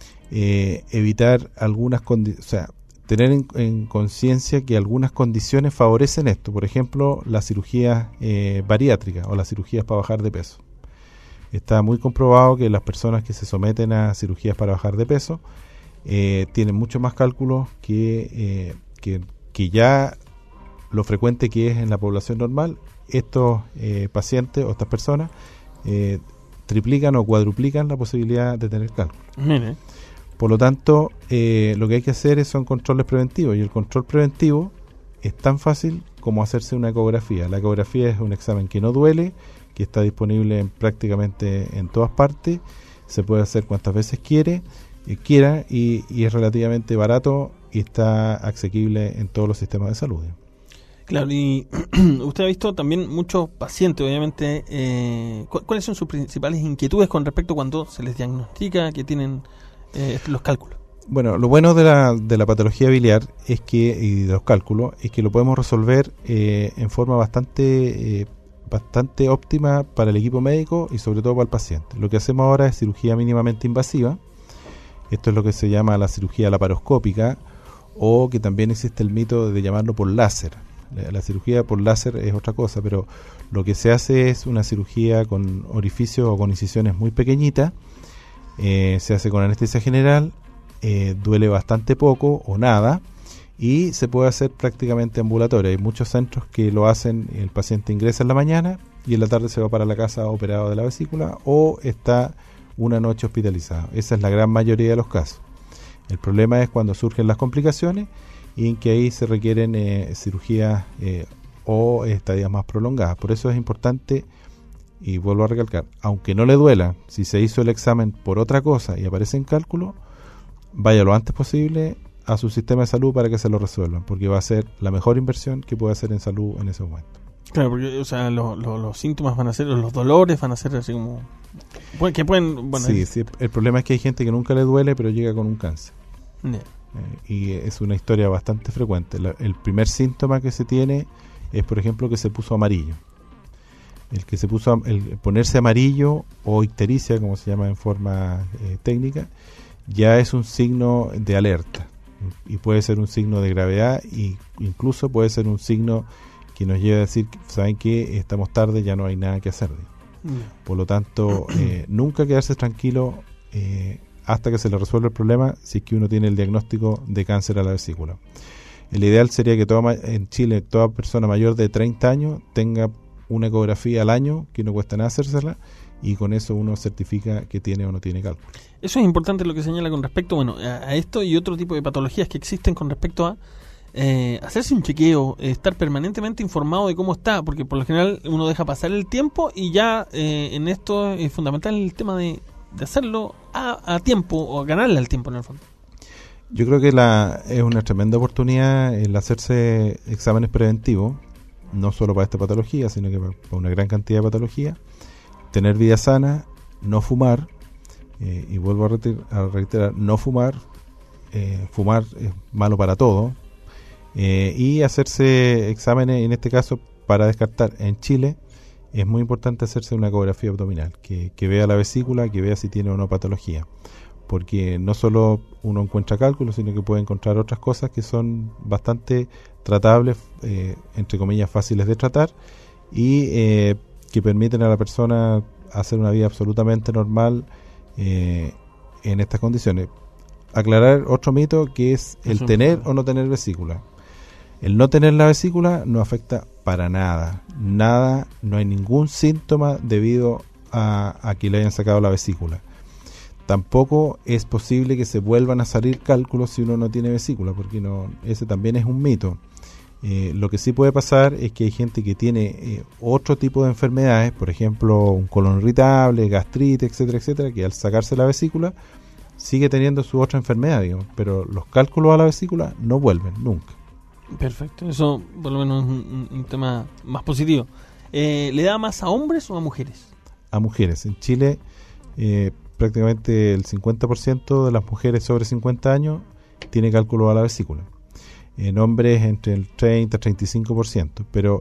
evitar algunas condiciones, o sea, tener en conciencia que algunas condiciones favorecen esto. Por ejemplo, la cirugía bariátrica o las cirugías para bajar de peso. Está muy comprobado que las personas que se someten a cirugías para bajar de peso tienen mucho más cálculos que ya lo frecuente que es en la población normal. Estos pacientes o estas personas triplican o cuadruplican la posibilidad de tener cálculos. Por lo tanto, lo que hay que hacer son controles preventivos, y el control preventivo es tan fácil como hacerse una ecografía. La ecografía es un examen que no duele, que está disponible prácticamente en todas partes, se puede hacer cuantas veces quiera y es relativamente barato y está asequible en todos los sistemas de salud. Claro, y usted ha visto también muchos pacientes, obviamente. ¿Cuáles son sus principales inquietudes con respecto a cuando se les diagnostica que tienen los cálculos? Bueno, lo bueno de la patología biliar y de los cálculos es que lo podemos resolver en forma bastante óptima para el equipo médico y sobre todo para el paciente. Lo que hacemos ahora es cirugía mínimamente invasiva. Esto es lo que se llama la cirugía laparoscópica, o que también existe el mito de llamarlo por láser. La cirugía por láser es otra cosa, pero lo que se hace es una cirugía con orificios o con incisiones muy pequeñitas. Se hace con anestesia general, duele bastante poco o nada, y se puede hacer prácticamente ambulatoria. Hay muchos centros que lo hacen, el paciente ingresa en la mañana y en la tarde se va para la casa operado de la vesícula, o está una noche hospitalizado. Esa es la gran mayoría de los casos. El problema es cuando surgen las complicaciones y en que ahí se requieren cirugías o estadías más prolongadas. Por eso es importante, y vuelvo a recalcar, aunque no le duela, si se hizo el examen por otra cosa y aparece en cálculo, vaya lo antes posible a su sistema de salud para que se lo resuelvan, porque va a ser la mejor inversión que puede hacer en salud en ese momento. Claro, porque los síntomas van a ser, los dolores van a ser así como... que pueden... Bueno, sí, el problema es que hay gente que nunca le duele, pero llega con un cáncer. Yeah. Y es una historia bastante frecuente. El primer síntoma que se tiene es, por ejemplo, que se puso amarillo. El ponerse amarillo o ictericia, como se llama en forma técnica, ya es un signo de alerta, y puede ser un signo de gravedad, y incluso puede ser un signo que nos lleva a decir, ¿saben qué? Estamos tarde, ya no hay nada que hacer. Por lo tanto, nunca quedarse tranquilo hasta que se le resuelva el problema, si es que uno tiene el diagnóstico de cáncer a la vesícula. El ideal sería que en Chile toda persona mayor de 30 años tenga una ecografía al año, que no cuesta nada hacérsela, y con eso uno certifica que tiene o no tiene cálculo. Eso es importante lo que señala con respecto a esto y otro tipo de patologías que existen con respecto a hacerse un chequeo, estar permanentemente informado de cómo está, porque por lo general uno deja pasar el tiempo y ya en esto es fundamental el tema de hacerlo a tiempo o ganarle al tiempo en el fondo. Yo creo que es una tremenda oportunidad el hacerse exámenes preventivos, no solo para esta patología, sino que para una gran cantidad de patologías, tener vida sana, no fumar, y vuelvo a reiterar, no fumar, fumar es malo para todo, y hacerse exámenes, en este caso, para descartar. En Chile es muy importante hacerse una ecografía abdominal, que vea la vesícula, que vea si tiene o no patología, porque no solo uno encuentra cálculos, sino que puede encontrar otras cosas que son bastante tratables, entre comillas fáciles de tratar, y que permiten a la persona hacer una vida absolutamente normal en estas condiciones. Aclarar otro mito, que es el tener o no tener vesícula. El no tener la vesícula no afecta para nada, no hay ningún síntoma debido a que le hayan sacado la vesícula. Tampoco es posible que se vuelvan a salir cálculos si uno no tiene vesícula, porque ese también es un mito. Lo que sí puede pasar es que hay gente que tiene otro tipo de enfermedades, por ejemplo un colon irritable, gastritis, etcétera, etcétera, que al sacarse la vesícula sigue teniendo su otra enfermedad, digamos, pero los cálculos a la vesícula no vuelven nunca. Perfecto, eso por lo menos es un tema más positivo. ¿Le da más a hombres o a mujeres? A mujeres. En Chile prácticamente el 50% de las mujeres sobre 50 años tiene cálculo a la vesícula. En hombres entre el 30-35%. Pero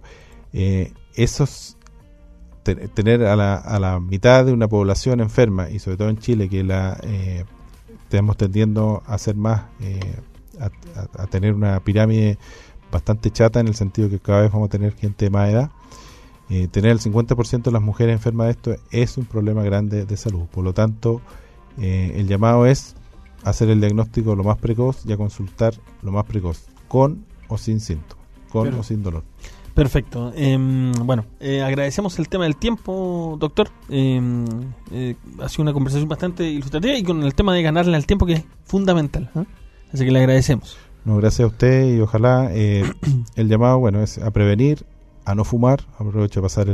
tener a la mitad de una población enferma, y sobre todo en Chile, que estamos tendiendo a ser más, a tener una pirámide bastante chata, en el sentido que cada vez vamos a tener gente de más edad. Tener el 50% de las mujeres enfermas de esto es un problema grande de salud. Por lo tanto, el llamado es hacer el diagnóstico lo más precoz y a consultar lo más precoz, con o sin síntomas, o sin dolor. Perfecto. Agradecemos el tema del tiempo, doctor. Ha sido una conversación bastante ilustrativa, y con el tema de ganarle al tiempo, que es fundamental, ¿eh? Así que le agradecemos. No, gracias a usted, y ojalá el llamado, es a prevenir, a no fumar, aprovecho de pasar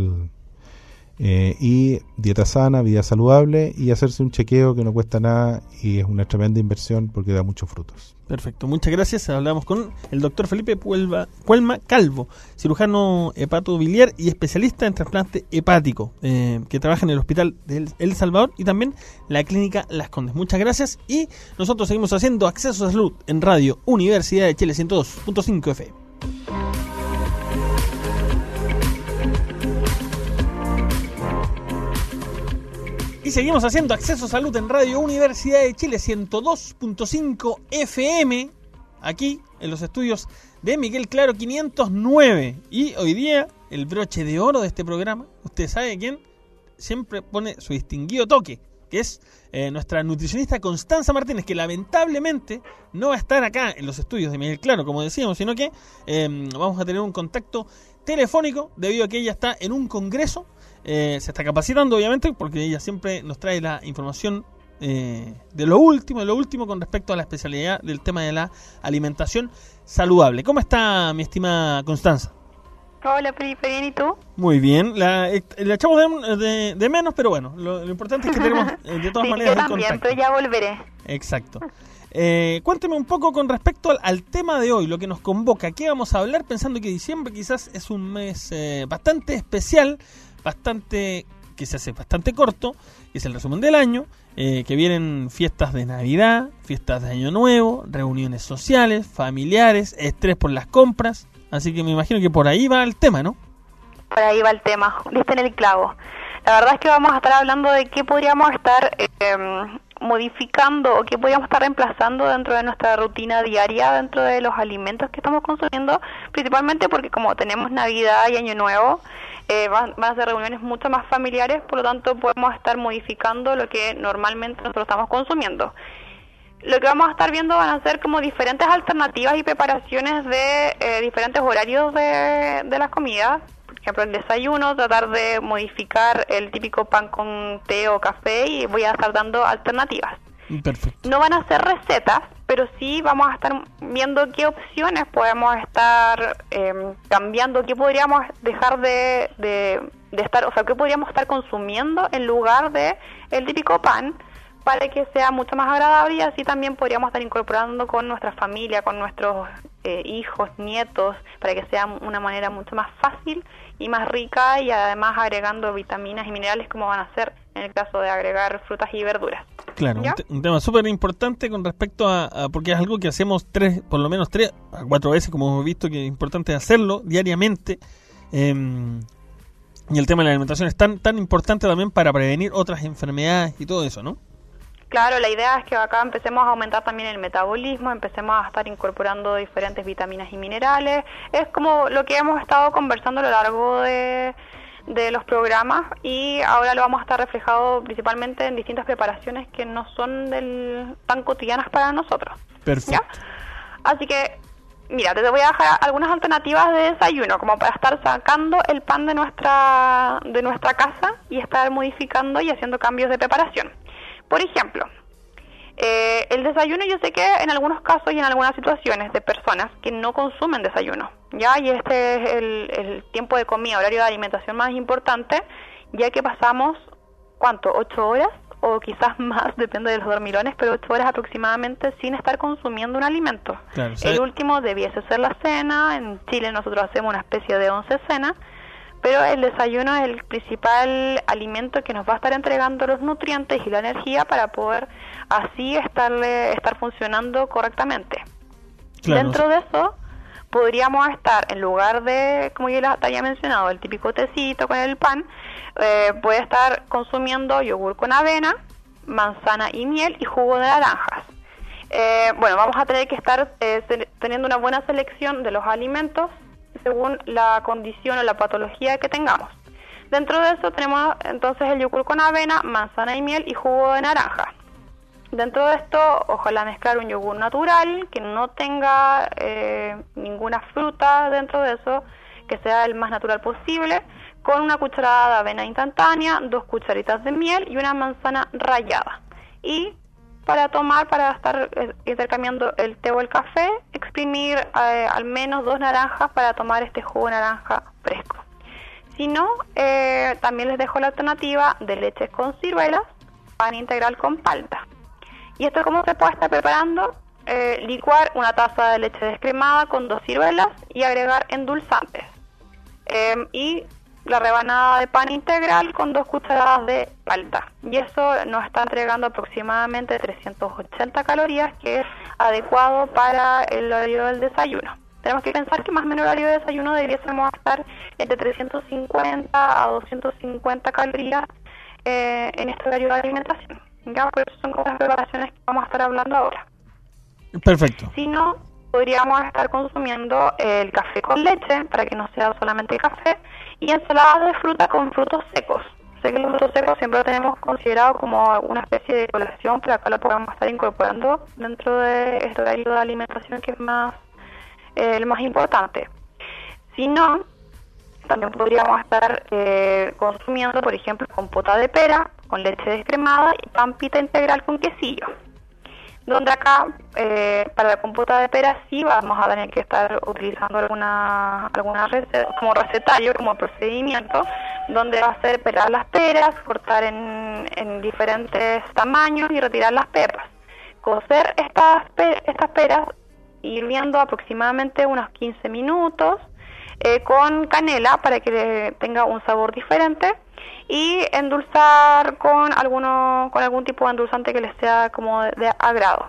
y dieta sana, vida saludable, y hacerse un chequeo que no cuesta nada y es una tremenda inversión porque da muchos frutos. Perfecto, muchas gracias. Hablamos con el doctor Felipe Puelma Calvo, cirujano hepatobiliar y especialista en trasplante hepático, que trabaja en el Hospital de El Salvador y también la Clínica Las Condes. Muchas gracias, y nosotros seguimos haciendo Acceso a Salud en Radio Universidad de Chile 102.5 FM. Y seguimos haciendo Acceso a Salud en Radio Universidad de Chile 102.5 FM, aquí en los estudios de Miguel Claro 509. Y hoy día el broche de oro de este programa, usted sabe quién siempre pone su distinguido toque, que es nuestra nutricionista Constanza Martínez, que lamentablemente no va a estar acá en los estudios de Miguel Claro, como decíamos, sino que vamos a tener un contacto telefónico debido a que ella está en un congreso. Se está capacitando, obviamente, porque ella siempre nos trae la información de lo último con respecto a la especialidad del tema de la alimentación saludable. ¿Cómo está, mi estimada Constanza? Hola, Felipe, ¿bien y tú? Muy bien, la echamos de menos, pero bueno, lo importante es que tenemos de todas maneras el contacto. Pero ya volveré. Exacto. Cuénteme un poco con respecto al tema de hoy, lo que nos convoca. ¿Qué vamos a hablar? Pensando que diciembre quizás es un mes bastante especial, que se hace bastante corto, que es el resumen del año, que vienen fiestas de Navidad, fiestas de Año Nuevo, reuniones sociales, familiares, estrés por las compras, así que me imagino que por ahí va el tema, ¿no? Por ahí va el tema, diste en el clavo. La verdad es que vamos a estar hablando de qué podríamos estar modificando o qué podríamos estar reemplazando dentro de nuestra rutina diaria, dentro de los alimentos que estamos consumiendo, principalmente porque como tenemos Navidad y Año Nuevo, van a ser reuniones mucho más familiares, por lo tanto podemos estar modificando lo que normalmente nosotros estamos consumiendo. Lo que vamos a estar viendo van a ser como diferentes alternativas y preparaciones de diferentes horarios de las comidas. Por ejemplo, el desayuno, tratar de modificar el típico pan con té o café, y voy a estar dando alternativas. Perfecto. No van a ser recetas, pero sí vamos a estar viendo qué opciones podemos estar cambiando, qué podríamos dejar de estar, o sea, qué podríamos estar consumiendo en lugar de el típico pan, para que sea mucho más agradable, y así también podríamos estar incorporando con nuestra familia, con nuestros hijos, nietos, para que sea una manera mucho más fácil y más rica, y además agregando vitaminas y minerales, como van a ser en el caso de agregar frutas y verduras. Claro, un tema súper importante con respecto a porque es algo que hacemos por lo menos 3 a 4 veces, como hemos visto que es importante hacerlo diariamente, y el tema de la alimentación es tan importante también para prevenir otras enfermedades y todo eso, ¿no? Claro, la idea es que acá empecemos a aumentar también el metabolismo, empecemos a estar incorporando diferentes vitaminas y minerales. Es como lo que hemos estado conversando a lo largo de los programas, y ahora lo vamos a estar reflejado principalmente en distintas preparaciones que no son tan cotidianas para nosotros. Perfecto. ¿Ya? Así que, mira, te voy a dejar algunas alternativas de desayuno, como para estar sacando el pan de nuestra casa y estar modificando y haciendo cambios de preparación. Por ejemplo, el desayuno, yo sé que en algunos casos y en algunas situaciones de personas que no consumen desayuno, ¿ya? Y este es el tiempo de comida, horario de alimentación más importante, ya que pasamos, ¿cuánto? 8 horas o quizás más, depende de los dormilones, pero 8 horas aproximadamente sin estar consumiendo un alimento. Claro, el último debiese ser la cena. En Chile nosotros hacemos una especie de 11 cenas, pero el desayuno es el principal alimento que nos va a estar entregando los nutrientes y la energía para poder así estar funcionando correctamente. Claro. Dentro de eso podríamos estar, en lugar de, como ya te había mencionado, el típico tecito con el pan, puede estar consumiendo yogur con avena, manzana y miel y jugo de naranjas. Bueno, vamos a tener que estar teniendo una buena selección de los alimentos según la condición o la patología que tengamos. Dentro de eso tenemos entonces el yogur con avena, manzana y miel y jugo de naranja. Dentro de esto, ojalá mezclar un yogur natural que no tenga ninguna fruta dentro de eso, que sea el más natural posible, con una cucharada de avena instantánea, 2 cucharitas de miel y una manzana rallada. Y para tomar, para estar intercambiando el té o el café, exprimir al menos 2 naranjas para tomar este jugo de naranja fresco. Si no, también les dejo la alternativa de leches con ciruelas, pan integral con palta. ¿Y esto cómo se puede estar preparando? Licuar una taza de leche descremada con 2 ciruelas y agregar endulzantes. Y la rebanada de pan integral con 2 cucharadas de palta. Y eso nos está entregando aproximadamente 380 calorías, que es adecuado para el horario del desayuno. Tenemos que pensar que más o menos el horario de desayuno deberíamos estar entre 350 a 250 calorías en este horario de alimentación. ¿Ya? Por eso son como las preparaciones que vamos a estar hablando ahora. Perfecto. Si no, podríamos estar consumiendo el café con leche, para que no sea solamente café, y ensaladas de fruta con frutos secos. Sé que los frutos secos siempre lo tenemos considerado como una especie de colación, pero acá lo podemos estar incorporando dentro de este horario de alimentación, que es el más importante. Si no, también podríamos estar consumiendo, por ejemplo, compota de pera con leche descremada y pampita integral con quesillo. Donde acá, para la compota de pera, sí vamos a tener que estar utilizando alguna receta, como recetario, como procedimiento, donde va a ser pelar las peras, cortar en diferentes tamaños y retirar las pepas. Cocer estas peras hirviendo aproximadamente unos 15 minutos con canela para que tenga un sabor diferente, y endulzar con algún tipo de endulzante que les sea como de agrado.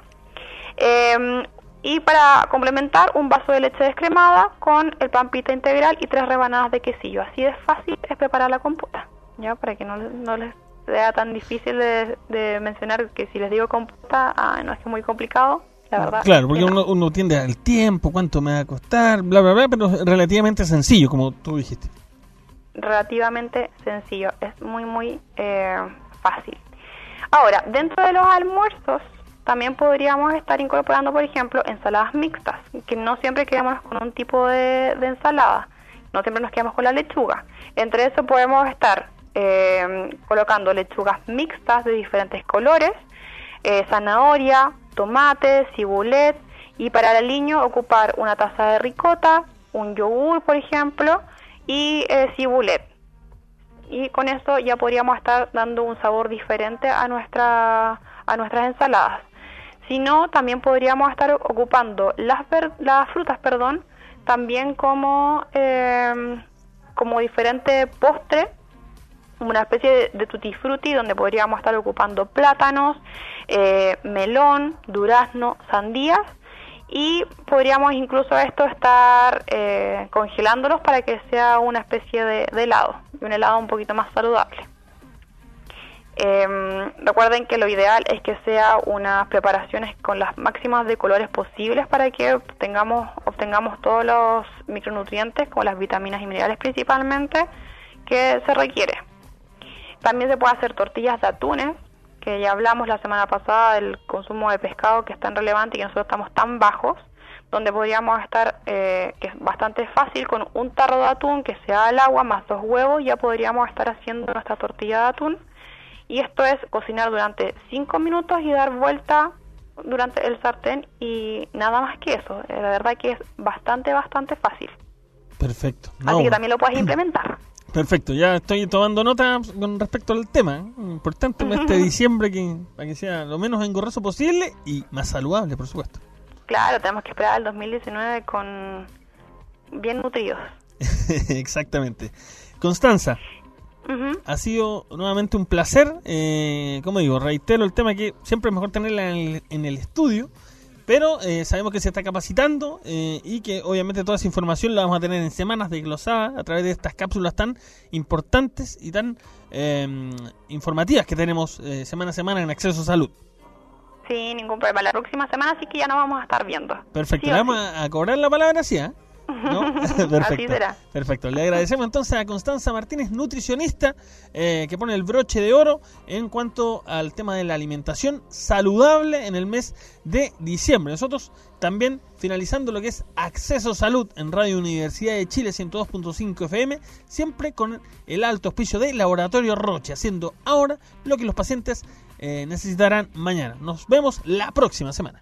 Y para complementar, un vaso de leche descremada con el pampita integral y 3 rebanadas de quesillo. Así de fácil es preparar la compota, ya, para que no les sea tan difícil de mencionar, que si les digo compota, no es que es muy complicado, la verdad. Claro, porque uno tiende al tiempo, cuánto me va a costar, bla, bla, bla, pero es relativamente sencillo, como tú dijiste. Relativamente sencillo, es muy fácil. Ahora, dentro de los almuerzos también podríamos estar incorporando, por ejemplo, ensaladas mixtas, que no siempre quedamos con un tipo de ensalada, no siempre nos quedamos con la lechuga. Entre eso podemos estar colocando lechugas mixtas de diferentes colores, zanahoria, tomate, cibulet, y para el aliño ocupar una taza de ricota, un yogur, por ejemplo, y cibulet. Y con eso ya podríamos estar dando un sabor diferente a nuestras ensaladas. Si no, también podríamos estar ocupando las frutas, también como diferente postre, una especie de tutti frutti, donde podríamos estar ocupando plátanos, melón, durazno, sandías, y podríamos incluso estar congelándolos para que sea una especie de helado, y un helado un poquito más saludable. Recuerden que lo ideal es que sea unas preparaciones con las máximas de colores posibles para que obtengamos todos los micronutrientes, como las vitaminas y minerales principalmente, que se requiere. También se puede hacer tortillas de atunes, que ya hablamos la semana pasada del consumo de pescado, que es tan relevante y que nosotros estamos tan bajos, donde podríamos estar, que es bastante fácil, con un tarro de atún que sea al agua más 2 huevos, ya podríamos estar haciendo nuestra tortilla de atún. Y esto es cocinar durante 5 minutos y dar vuelta durante el sartén, y nada más que eso. La verdad que es bastante fácil. Perfecto. Así que también lo puedes implementar. Perfecto, ya estoy tomando nota con respecto al tema. Importante este diciembre para que sea lo menos engorroso posible y más saludable, por supuesto. Claro, tenemos que esperar el 2019 con bien nutridos. Exactamente. Constanza, ha sido nuevamente un placer. Como digo, reitero el tema que siempre es mejor tenerla en el estudio, pero sabemos que se está capacitando y que obviamente toda esa información la vamos a tener en semanas desglosada a través de estas cápsulas tan importantes y tan informativas que tenemos semana a semana en Acceso Salud. Sí, ningún problema. La próxima semana sí que ya nos vamos a estar viendo. Perfecto, sí, le vamos a cobrar la palabra así, ¿eh? ¿No? Perfecto. Así será. Perfecto. Le agradecemos entonces a Constanza Martínez, nutricionista, que pone el broche de oro en cuanto al tema de la alimentación saludable en el mes de diciembre. Nosotros también finalizando lo que es Acceso Salud en Radio Universidad de Chile 102.5 FM, siempre con el alto auspicio de Laboratorio Roche, haciendo ahora lo que los pacientes necesitarán mañana. Nos vemos la próxima semana.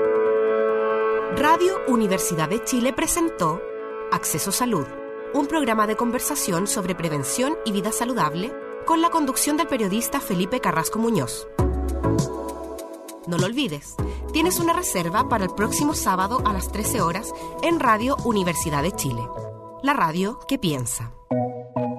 Radio Universidad de Chile presentó Acceso Salud, un programa de conversación sobre prevención y vida saludable con la conducción del periodista Felipe Carrasco Muñoz. No lo olvides, tienes una reserva para el próximo sábado a las 13 horas en Radio Universidad de Chile, la radio que piensa.